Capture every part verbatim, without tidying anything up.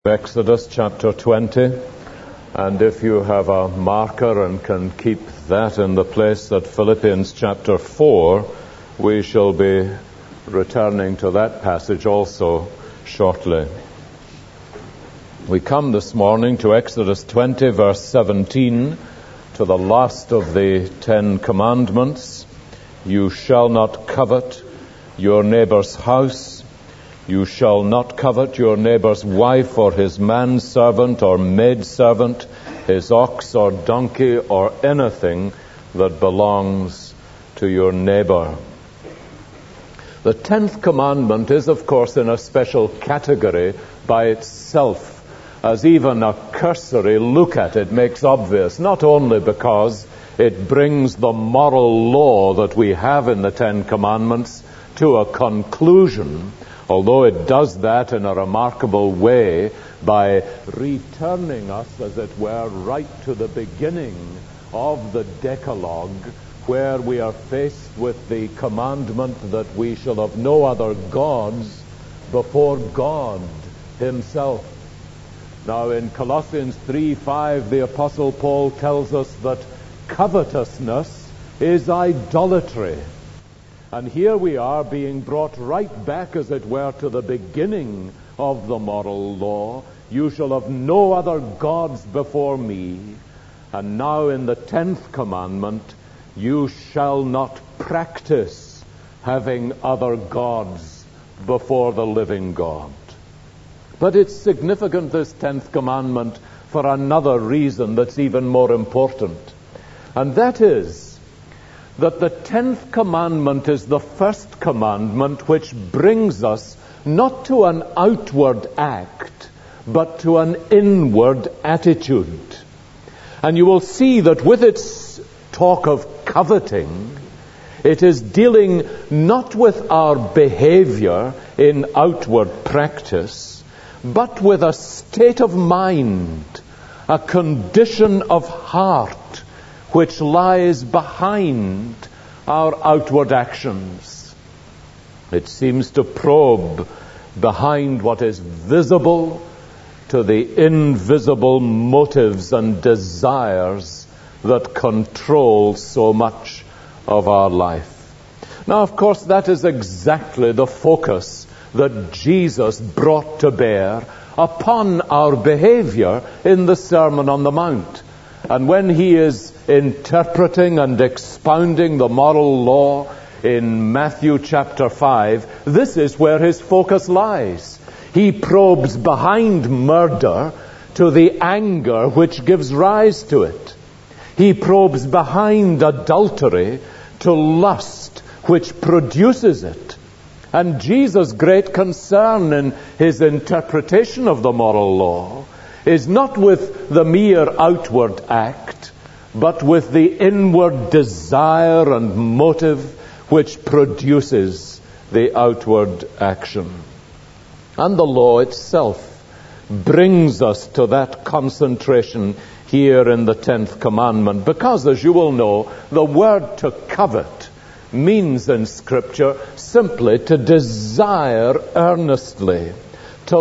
Exodus chapter twenty, and if you have a marker and can keep that in the place that Philippians chapter four, we shall be returning to that passage also shortly. We come this morning to Exodus twenty verse seventeen, to the last of the Ten Commandments. You shall not covet your neighbor's house. You shall not covet your neighbor's wife or his manservant or maidservant, his ox or donkey or anything that belongs to your neighbor. The tenth commandment is, of course, in a special category by itself, as even a cursory look at it makes obvious, not only because it brings the moral law that we have in the Ten Commandments to a conclusion, although it does that in a remarkable way by returning us, as it were, right to the beginning of the Decalogue, where we are faced with the commandment that we shall have no other gods before God himself. Now in Colossians three five, the Apostle Paul tells us that covetousness is idolatry. And here we are being brought right back, as it were, to the beginning of the moral law. You shall have no other gods before me. And now in the tenth commandment, you shall not practice having other gods before the living God. But it's significant, this tenth commandment, for another reason that's even more important. And that is that the tenth commandment is the first commandment which brings us not to an outward act, but to an inward attitude. And you will see that with its talk of coveting, it is dealing not with our behavior in outward practice, but with a state of mind, a condition of heart, which lies behind our outward actions. It seems to probe behind what is visible to the invisible motives and desires that control so much of our life. Now, of course, that is exactly the focus that Jesus brought to bear upon our behavior in the Sermon on the Mount. And when he is interpreting and expounding the moral law in Matthew chapter five, this is where his focus lies. He probes behind murder to the anger which gives rise to it. He probes behind adultery to lust which produces it. And Jesus' great concern in his interpretation of the moral law is not with the mere outward act, but with the inward desire and motive which produces the outward action. And the law itself brings us to that concentration here in the tenth commandment, because, as you will know, the word to covet means in Scripture simply to desire earnestly, to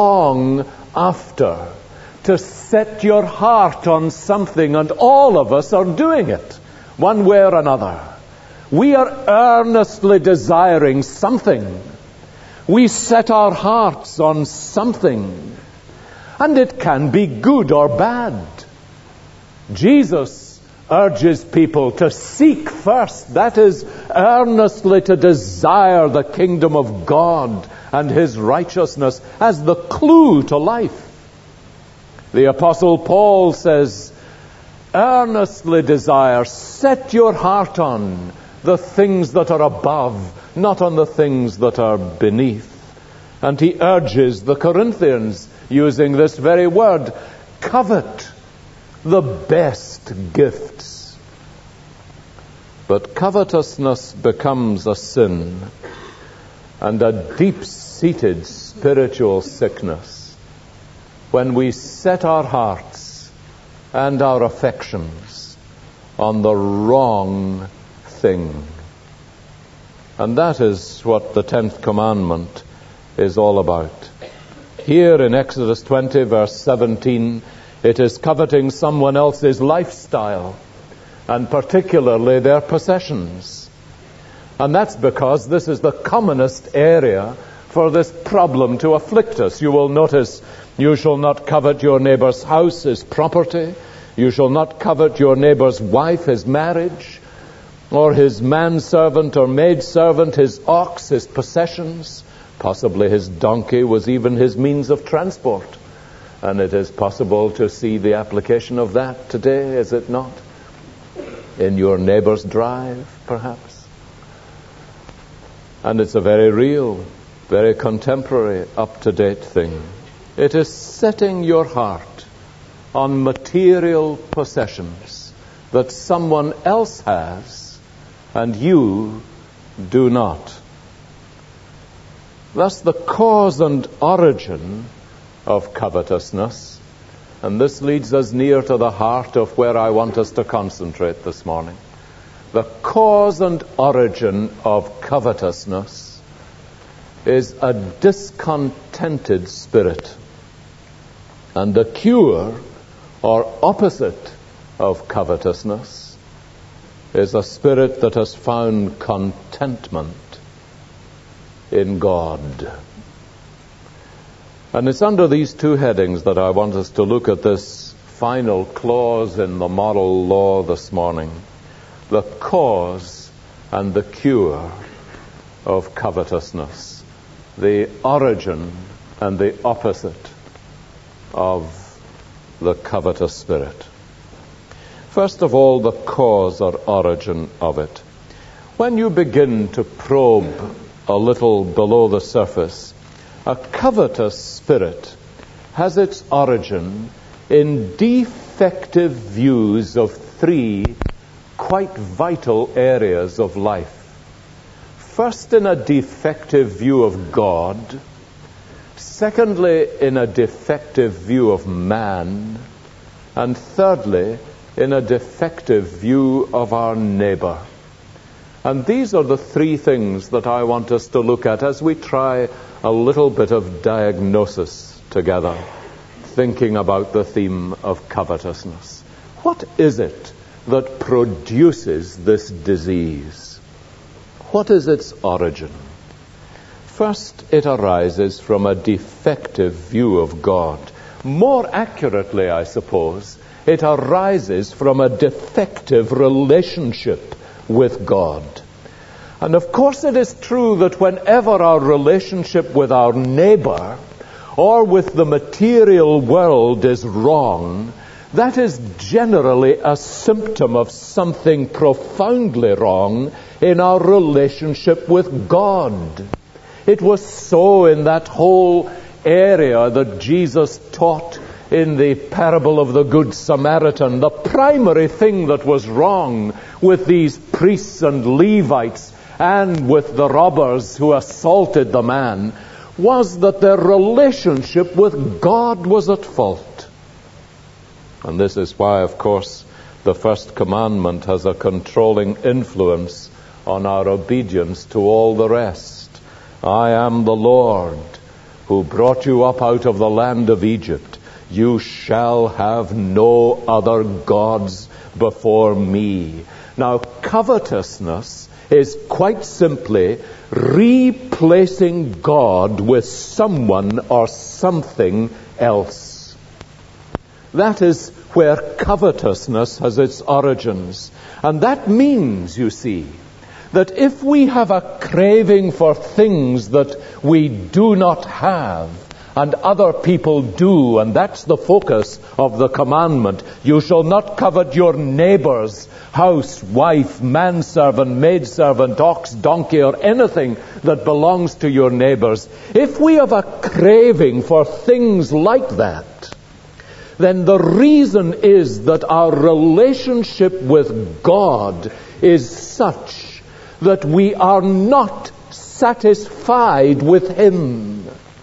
long after, to set your heart on something, and all of us are doing it, one way or another. We are earnestly desiring something. We set our hearts on something, and it can be good or bad. Jesus urges people to seek first, that is, earnestly to desire the kingdom of God and his righteousness as the clue to life. The Apostle Paul says, earnestly desire, set your heart on the things that are above, not on the things that are beneath. And he urges the Corinthians, using this very word, covet the best gifts. But covetousness becomes a sin and a deep-seated spiritual sickness when we set our hearts and our affections on the wrong thing. And that is what the tenth commandment is all about. here in Exodus twenty, verse seventeen, it is coveting someone else's lifestyle, and particularly their possessions. And that's because this is the commonest area for this problem to afflict us. You will notice, you shall not covet your neighbor's house, his property. You shall not covet your neighbor's wife, his marriage, or his manservant or maidservant, his ox, his possessions. Possibly his donkey was even his means of transport. And it is possible to see the application of that today, is it not? In your neighbor's drive, perhaps. And it's a very real, very contemporary, up-to-date thing. It is setting your heart on material possessions that someone else has and you do not. That's the cause and origin of covetousness. And this leads us near to the heart of where I want us to concentrate this morning. The cause and origin of covetousness is a discontented spirit. And the cure, or opposite of covetousness, is a spirit that has found contentment in God. And it's under these two headings that I want us to look at this final clause in the moral law this morning. The cause and the cure of covetousness. The origin and the opposite of the covetous spirit. First of all, the cause or origin of it. When you begin to probe a little below the surface, a covetous spirit has its origin in defective views of three quite vital areas of life. First, in a defective view of God. Secondly, in a defective view of man. And thirdly, in a defective view of our neighbor. And these are the three things that I want us to look at as we try a little bit of diagnosis together, thinking about the theme of covetousness. What is it that produces this disease? What is its origin? First, it arises from a defective view of God. More accurately, I suppose, it arises from a defective relationship with God. And of course it is true that whenever our relationship with our neighbor or with the material world is wrong, that is generally a symptom of something profoundly wrong in our relationship with God. It was so in that whole area that Jesus taught in the parable of the Good Samaritan. The primary thing that was wrong with these priests and Levites and with the robbers who assaulted the man was that their relationship with God was at fault. And this is why, of course, the first commandment has a controlling influence on our obedience to all the rest. I am the Lord who brought you up out of the land of Egypt. You shall have no other gods before me. Now, covetousness is quite simply replacing God with someone or something else. That is where covetousness has its origins. And that means, you see, that if we have a craving for things that we do not have, and other people do, and that's the focus of the commandment. You shall not covet your neighbor's house, wife, manservant, maidservant, ox, donkey, or anything that belongs to your neighbor's. If we have a craving for things like that, then the reason is that our relationship with God is such that we are not satisfied with Him.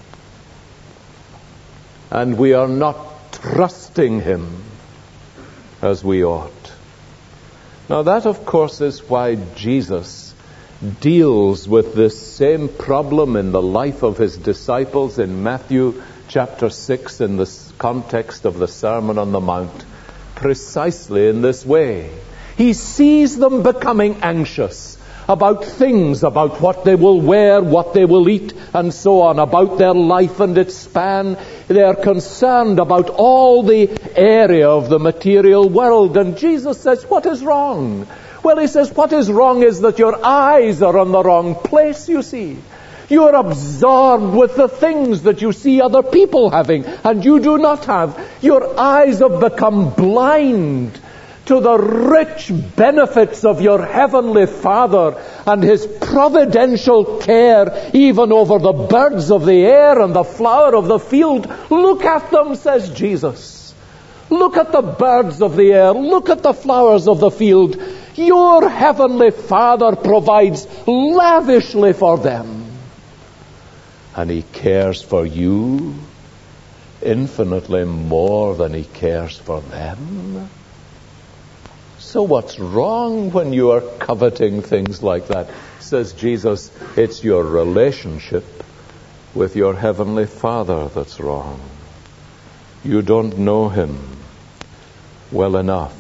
And we are not trusting Him as we ought. Now that, of course, is why Jesus deals with this same problem in the life of His disciples in Matthew chapter six in the context of the Sermon on the Mount precisely in this way. He sees them becoming anxious about things, about what they will wear, what they will eat, and so on, about their life and its span. They are concerned about all the area of the material world. And Jesus says, what is wrong? Well, he says, what is wrong is that your eyes are on the wrong place, you see. You are absorbed with the things that you see other people having, and you do not have. Your eyes have become blind to the rich benefits of your heavenly Father and His providential care even over the birds of the air and the flower of the field. Look at them, says Jesus. Look at the birds of the air. Look at the flowers of the field. Your heavenly Father provides lavishly for them. And He cares for you infinitely more than He cares for them. So what's wrong when you are coveting things like that? Says Jesus, it's your relationship with your heavenly Father that's wrong. You don't know Him well enough.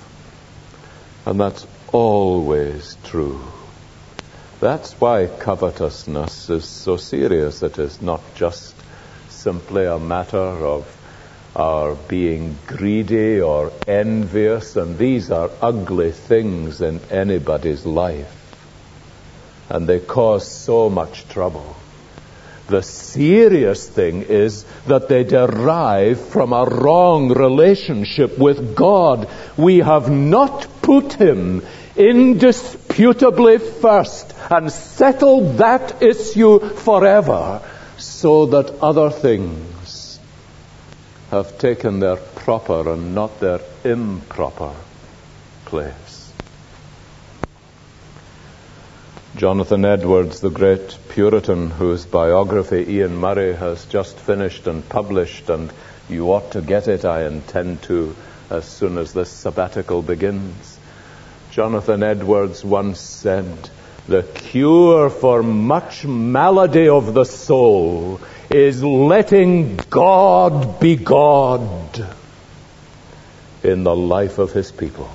And that's always true. That's why covetousness is so serious. It is not just simply a matter of our being greedy or envious, and these are ugly things in anybody's life. And they cause so much trouble. The serious thing is that they derive from a wrong relationship with God. We have not put Him indisputably first and settled that issue forever, so that other things have taken their proper and not their improper place. Jonathan Edwards, the great Puritan whose biography Ian Murray has just finished and published, and you ought to get it, I intend to, as soon as this sabbatical begins. Jonathan Edwards once said, the cure for much malady of the soul is letting God be God in the life of His people.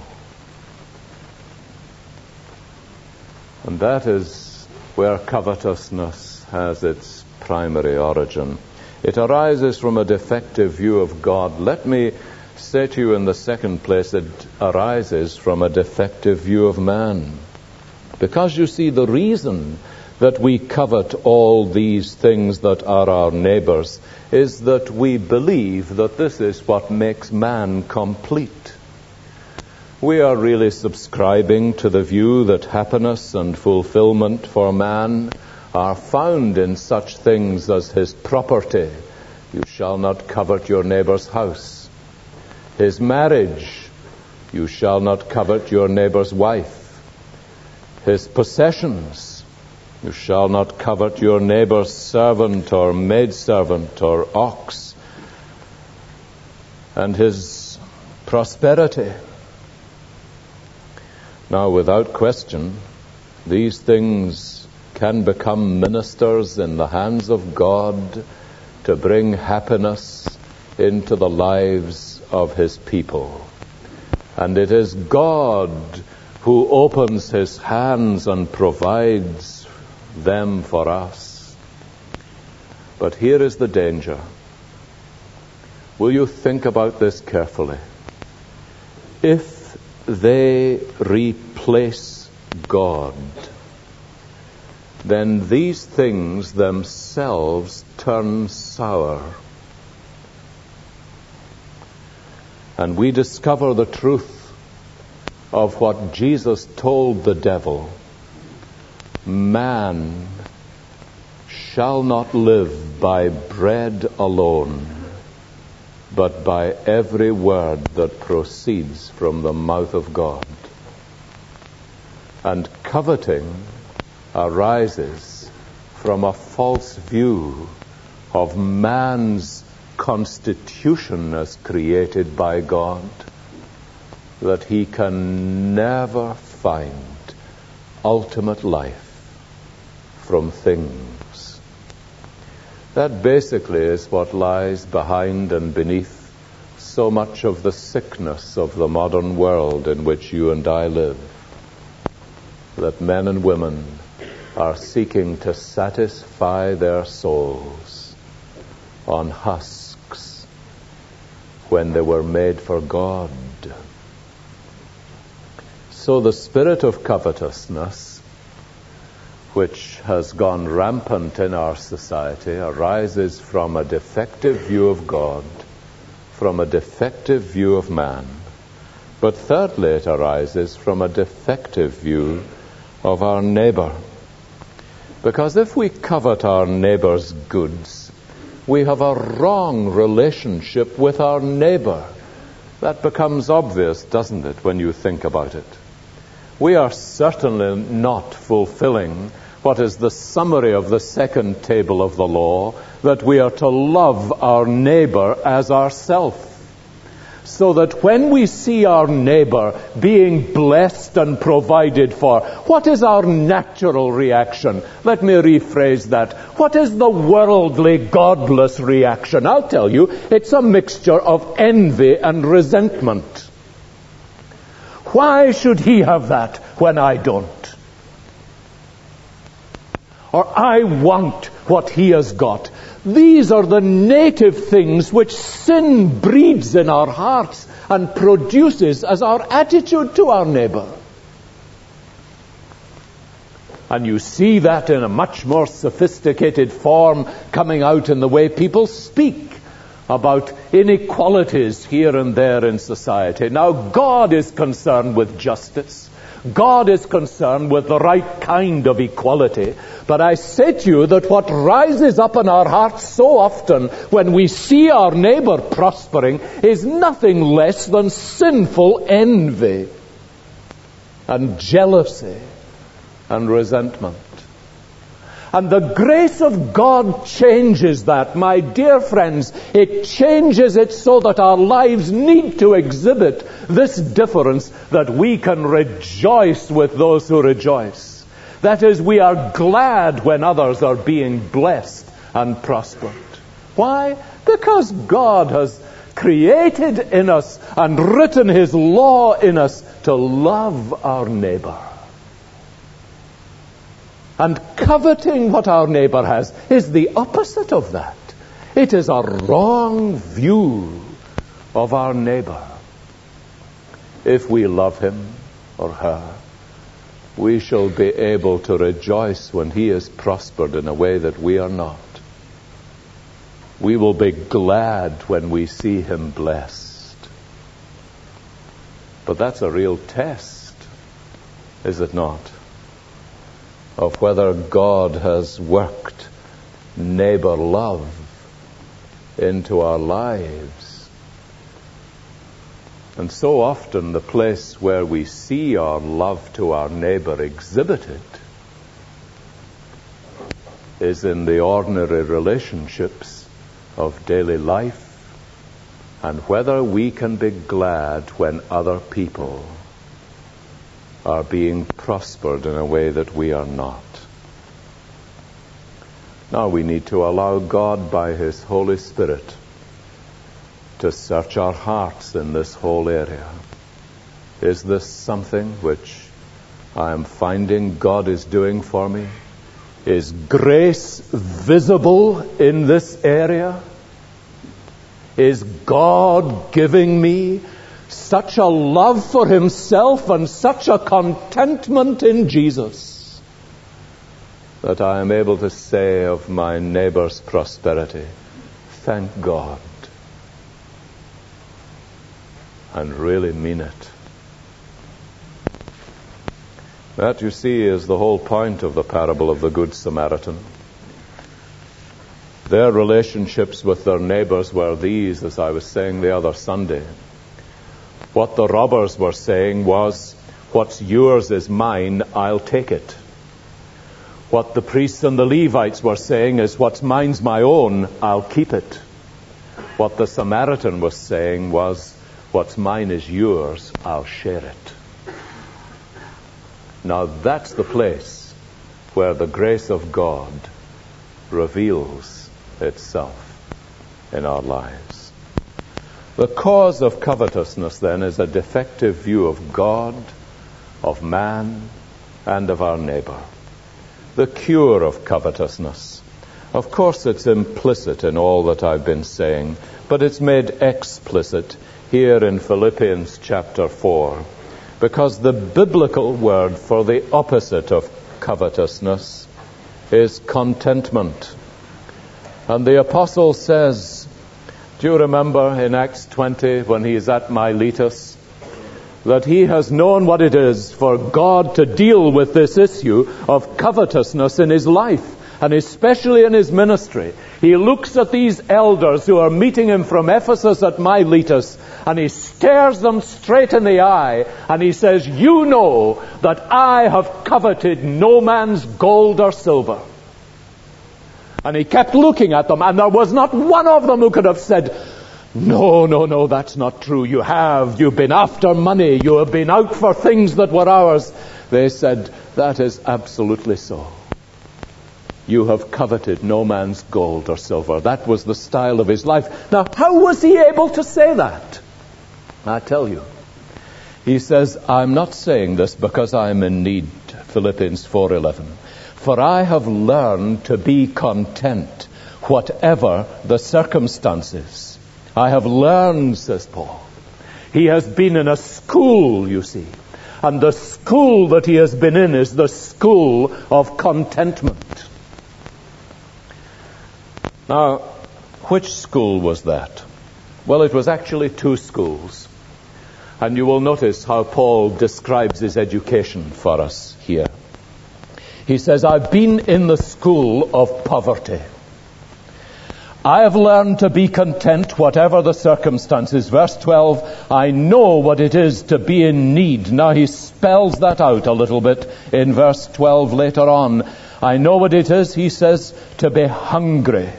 And that is where covetousness has its primary origin. It arises from a defective view of God. Let me say to you in the second place, it arises from a defective view of man. Because you see, the reason that we covet all these things that are our neighbors is that we believe that this is what makes man complete. We are really subscribing to the view that happiness and fulfillment for man are found in such things as his property. You shall not covet your neighbor's house. His marriage. You shall not covet your neighbor's wife. His possessions. You shall not covet your neighbor's servant or maidservant or ox. And his prosperity. Now, without question, these things can become ministers in the hands of God to bring happiness into the lives of His people. And it is God who opens His hands and provides them for us. But here is the danger. Will you think about this carefully? If they replace God, then these things themselves turn sour. And we discover the truth of what Jesus told the devil. Man shall not live by bread alone, but by every word that proceeds from the mouth of God. And coveting arises from a false view of man's constitution as created by God, that he can never find ultimate life from things. That basically is what lies behind and beneath so much of the sickness of the modern world in which you and I live. That men and women are seeking to satisfy their souls on husks when they were made for God. So the spirit of covetousness, which has gone rampant in our society, arises from a defective view of God, from a defective view of man. But thirdly, it arises from a defective view of our neighbor. Because if we covet our neighbor's goods, we have a wrong relationship with our neighbor. That becomes obvious, doesn't it, when you think about it? We are certainly not fulfilling what is the summary of the second table of the law, that we are to love our neighbor as ourself. So that when we see our neighbor being blessed and provided for, what is our natural reaction? Let me rephrase that. What is the worldly, godless reaction? I'll tell you, it's a mixture of envy and resentment. Why should he have that when I don't? Or I want what he has got. These are the native things which sin breeds in our hearts and produces as our attitude to our neighbor. And you see that in a much more sophisticated form coming out in the way people speak about inequalities here and there in society. Now, God is concerned with justice. God is concerned with the right kind of equality. But I say to you that what rises up in our hearts so often when we see our neighbor prospering is nothing less than sinful envy and jealousy and resentment. And the grace of God changes that, my dear friends. It changes it so that our lives need to exhibit this difference, that we can rejoice with those who rejoice. That is, we are glad when others are being blessed and prospered. Why? Because God has created in us and written His law in us to love our neighbor. And coveting what our neighbor has is the opposite of that. It is a wrong view of our neighbor. If we love him or her, we shall be able to rejoice when he is prospered in a way that we are not. We will be glad when we see him blessed. But that's a real test, is it not? Of whether God has worked neighbor love into our lives. And so often the place where we see our love to our neighbor exhibited is in the ordinary relationships of daily life, and whether we can be glad when other people are being prospered in a way that we are not. Now we need to allow God by His Holy Spirit to search our hearts in this whole area. Is this something which I am finding God is doing for me? Is grace visible in this area? Is God giving me such a love for Himself and such a contentment in Jesus that I am able to say of my neighbor's prosperity, thank God, and really mean it? That, you see, is the whole point of the parable of the Good Samaritan. Their relationships with their neighbors were these, as I was saying the other Sunday. What the robbers were saying was, what's yours is mine, I'll take it. What the priests and the Levites were saying is, what's mine's my own, I'll keep it. What the Samaritan was saying was, what's mine is yours, I'll share it. Now that's the place where the grace of God reveals itself in our lives. The cause of covetousness, then, is a defective view of God, of man, and of our neighbor. The cure of covetousness. Of course, it's implicit in all that I've been saying, but it's made explicit here in Philippians chapter four, because the biblical word for the opposite of covetousness is contentment. And the apostle says, do you remember in Acts twenty when he is at Miletus, that he has known what it is for God to deal with this issue of covetousness in his life, and especially in his ministry. He looks at these elders who are meeting him from Ephesus at Miletus, and he stares them straight in the eye, and he says, you know that I have coveted no man's gold or silver. And he kept looking at them, and there was not one of them who could have said, no, no, no, that's not true. You have. You've been after money. You have been out for things that were ours. They said, that is absolutely so. You have coveted no man's gold or silver. That was the style of his life. Now, how was he able to say that? I tell you. He says, I'm not saying this because I'm in need, Philippians four eleven. For I have learned to be content, whatever the circumstances. I have learned, says Paul. He has been in a school, you see. And the school that he has been in is the school of contentment. Now, which school was that? Well, it was actually two schools. And you will notice how Paul describes his education for us here. He says, I've been in the school of poverty. I have learned to be content whatever the circumstances. Verse twelve, I know what it is to be in need. Now he spells that out a little bit in verse twelve later on. I know what it is, he says, to be hungry,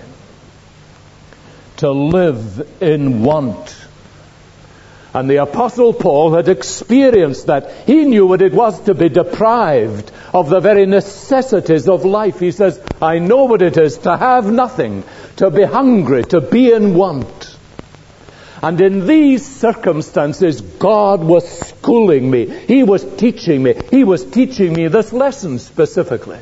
to live in want. And the Apostle Paul had experienced that. He knew what it was to be deprived of the very necessities of life. He says, I know what it is to have nothing, to be hungry, to be in want. And in these circumstances, God was schooling me. He was teaching me. He was teaching me this lesson specifically.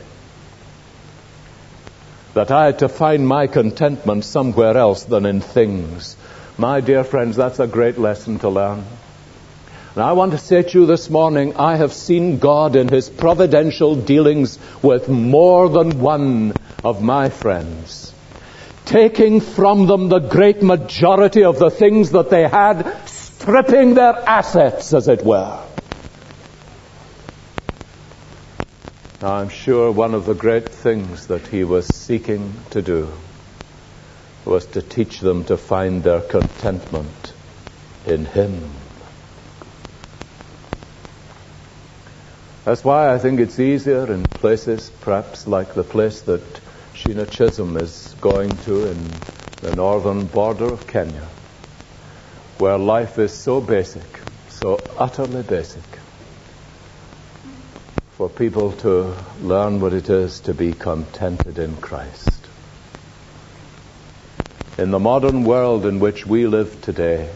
That I had to find my contentment somewhere else than in things. My dear friends, that's a great lesson to learn. And I want to say to you this morning, I have seen God in His providential dealings with more than one of my friends, taking from them the great majority of the things that they had, stripping their assets, as it were. Now, I'm sure one of the great things that He was seeking to do was to teach them to find their contentment in Him. That's why I think it's easier in places, perhaps like the place that Sheena Chisholm is going to in the northern border of Kenya, where life is so basic, so utterly basic, for people to learn what it is to be contented in Christ. In the modern world in which we live today,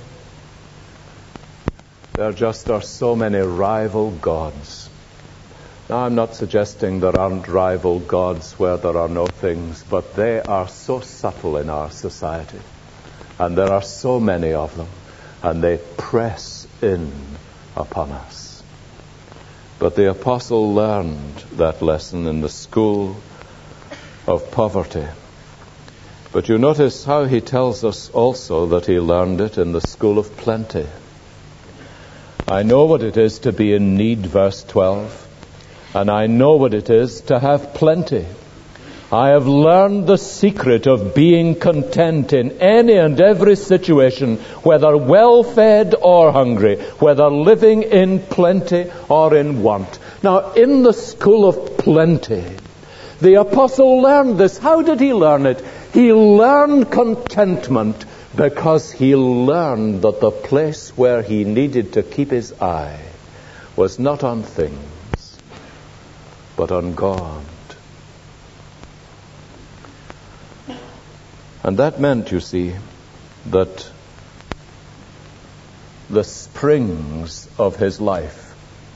there just are so many rival gods. Now, I'm not suggesting there aren't rival gods where there are no things, but they are so subtle in our society. And there are so many of them, and they press in upon us. But the apostle learned that lesson in the school of poverty. But you notice how he tells us also that he learned it in the school of plenty. I know what it is to be in need, verse twelve, and I know what it is to have plenty. I have learned the secret of being content in any and every situation, whether well-fed or hungry, whether living in plenty or in want. Now, in the school of plenty, the apostle learned this. How did he learn it? He learned contentment because he learned that the place where he needed to keep his eye was not on things, but on God. And that meant, you see, that the springs of his life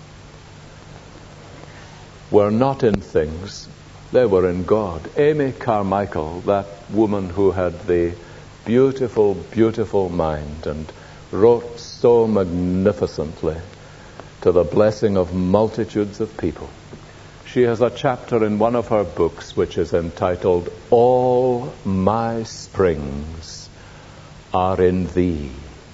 were not in things, they were in God. Amy Carmichael, that woman who had the beautiful, beautiful mind and wrote so magnificently to the blessing of multitudes of people. She has a chapter in one of her books which is entitled, All My Springs Are in Thee.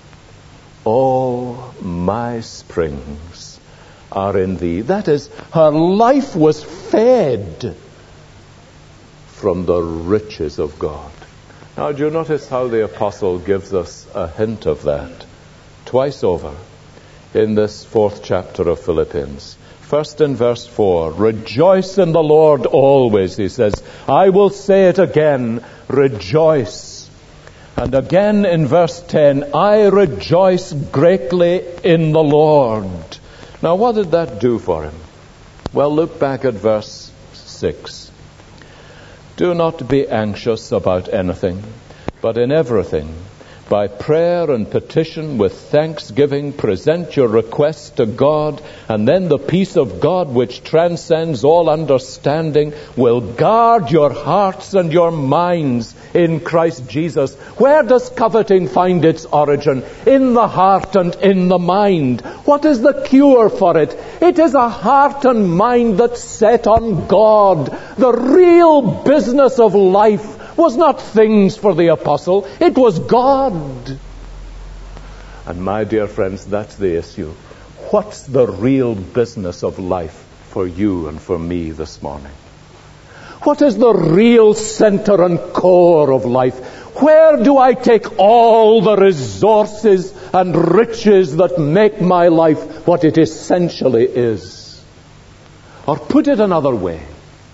All my springs are in Thee. That is, her life was fed from the riches of God. Now, do you notice how the apostle gives us a hint of that twice over in this fourth chapter of Philippians? First in verse four, rejoice in the Lord always, he says. I will say it again, rejoice. And again in verse ten, I rejoice greatly in the Lord. Now, what did that do for him? Well, look back at verse six. Do not be anxious about anything, but in everything, by prayer and petition with thanksgiving, present your requests to God, and then the peace of God, which transcends all understanding, will guard your hearts and your minds in Christ Jesus. Where does coveting find its origin? In the heart and in the mind. What is the cure for it? It is a heart and mind that's set on God. The real business of life was not things for the apostle, it was God. And my dear friends, that's the issue. What's the real business of life for you and for me this morning? What is the real center and core of life? Where do I take all the resources and riches that make my life what it essentially is? Or put it another way,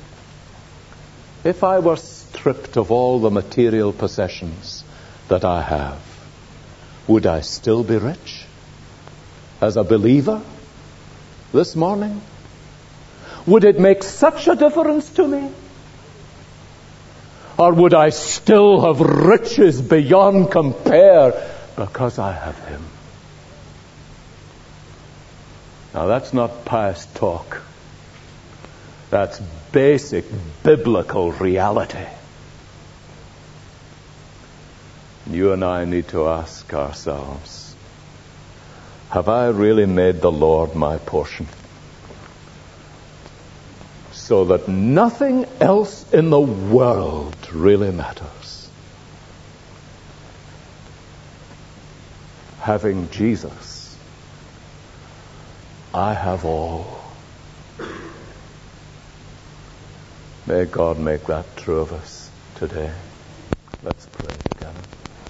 if I were stripped of all the material possessions that I have, would I still be rich as a believer this morning? Would it make such a difference to me? Or would I still have riches beyond compare because I have Him? Now, that's not pious talk. That's basic biblical reality. You and I need to ask ourselves, have I really made the Lord my portion? So that nothing else in the world really matters. Having Jesus, I have all. May God make that true of us today. Let's pray together.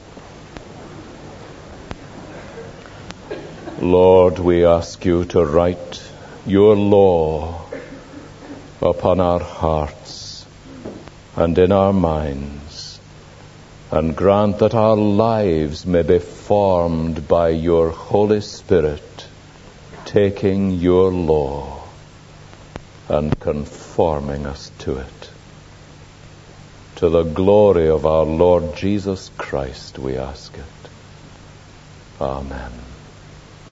Lord, we ask you to write your law upon our hearts and in our minds, and grant that our lives may be formed by your Holy Spirit, taking your law and conforming us to it. To the glory of our Lord Jesus Christ, we ask it. Amen.